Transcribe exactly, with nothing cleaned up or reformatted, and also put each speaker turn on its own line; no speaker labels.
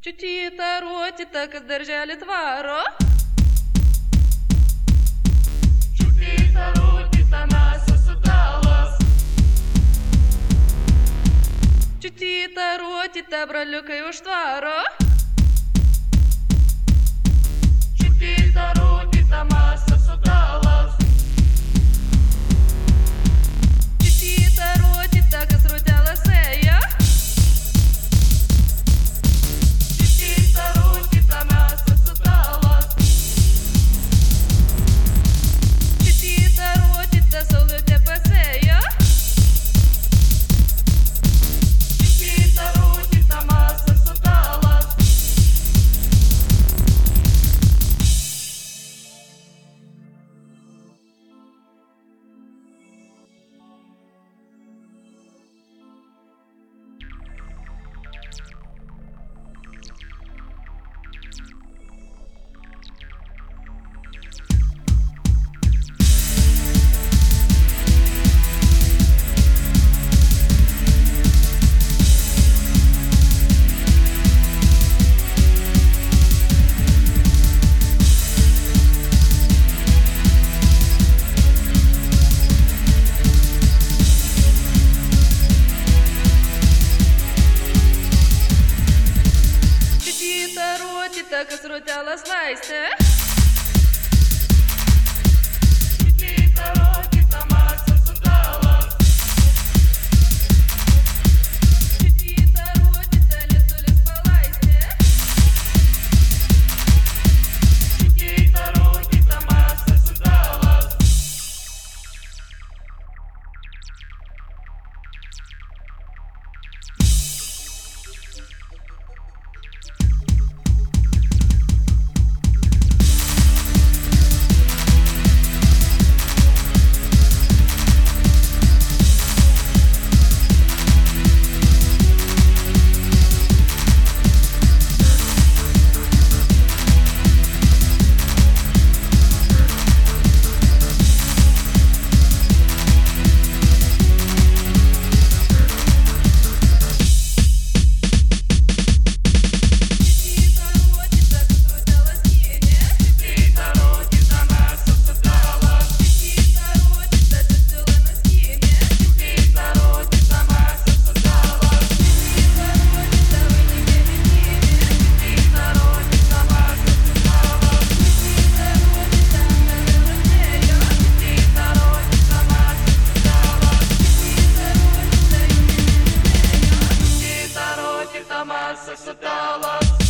Чутіта, ротіта, з держали тваро.
Чутіта, ротіта, нас осудала.
Чутіта, ротіта, бралюкаю штваро.
Чутіта, ротіта, нас осудала.
Чутіта, ротіта, касрутяла сея.
Чутіта, ротіта, нас осудала.
Чутіта, ротіта, солютя пасея.
Чутіта, ротіта, нас осудала.
Чутіта, ротіта, касрутяла слайсе.
Чутіта, ротіта, нас осудала.
Чутіта, ротіта, лісу спалайсе.
Чутіта, ротіта, нас осудала.
Чутіта, ротіта, касрутяла сіня.
Чутіта, ротіта, нас осудала.
Чутіта, ротіта, чутіла на сіня.
Чутіта, ротіта, нас осудала.
Чутіта, ротіта, виніки відніми.
Чутіта, ротіта, нас осудала.
Чутіта, ротіта, мене летея.
Чутіта, ротіта, нас осудала.
Чутіта, ротіта, й мене летея.
Чутіта, ротіта, нас осудала.